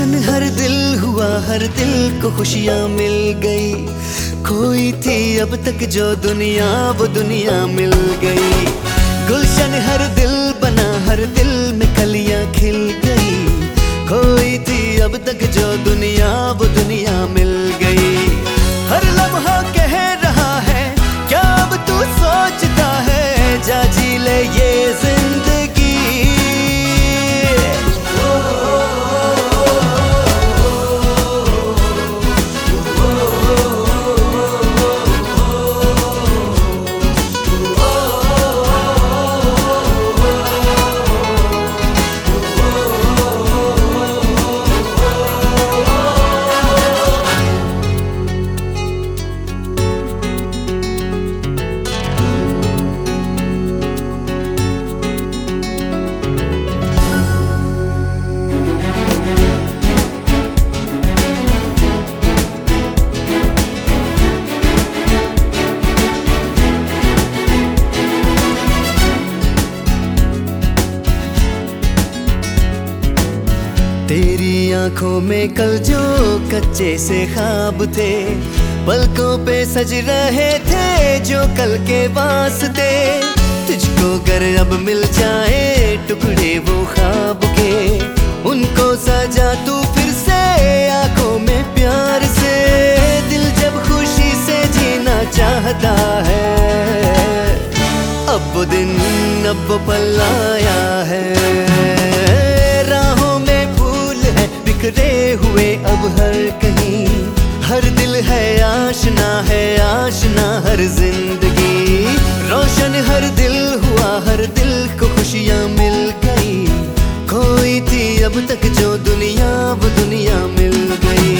रोशन हर दिल हुआ, हर दिल को खुशियाँ मिल गई। खोई थी अब तक जो दुनिया, वो दुनिया मिल गई। गुलशन हर दिल बना, हर दिल में कलियां खिल गई। खोई थी अब तक जो दुनिया, वो दुनिया मिल गई। हर लम्हा कह रहा है क्या अब तू सोचता है, जा जी ले ये जिंदगी। तेरी आंखों में कल जो कच्चे से ख्वाब थे, पलकों पे सज रहे थे जो कल के वास्ते। तुझको गर अब मिल जाए टुकड़े वो ख्वाब के, उनको सजा तू फिर से आंखों में प्यार से। दिल जब खुशी से जीना चाहता है, अब वो दिन अब वो पल आया है। बिखरे हुए अब हर कहीं, हर दिल है आशना हर जिंदगी। रोशन हर दिल हुआ, हर दिल को खुशियाँ मिल गई। खोई थी अब तक जो दुनिया, वो दुनिया मिल गई।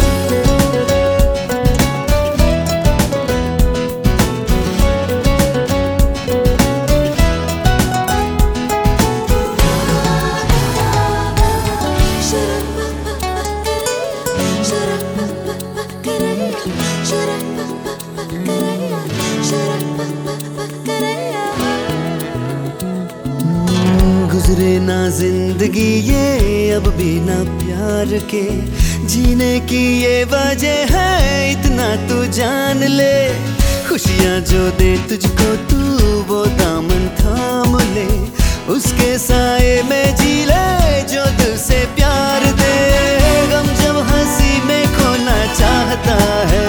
गुजरे ना जिंदगी ये अब बिना प्यार के, जीने की ये वजह है इतना तू जान ले। खुशियाँ जो दे तुझको तू वो दामन थाम ले, उसके साए में जी ले जो दिल से प्यार दे। गम जब हंसी में खोना चाहता है,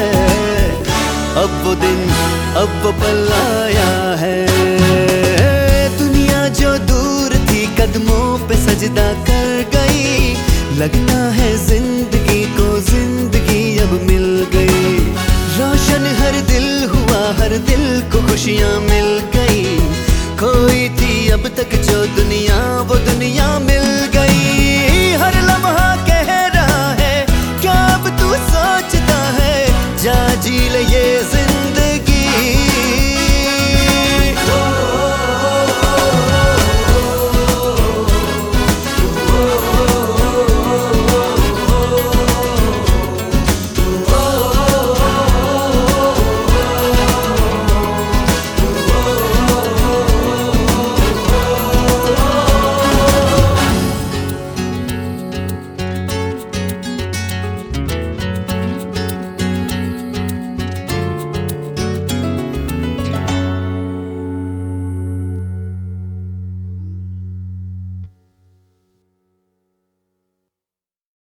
अब वो दिन अब वो पल आया है। दुनिया जो दूर थी कदमों पे सजदा कर गई, लगता है जिंदगी को जिंदगी अब मिल गई। रोशन हर दिल हुआ, हर दिल को खुशियाँ मिल गई। खोई थी अब तक जो दुनिया, वो दुनिया मिल गई। हर लम्हा कह रहा है क्या अब तू सोचता है, जा जी ले ये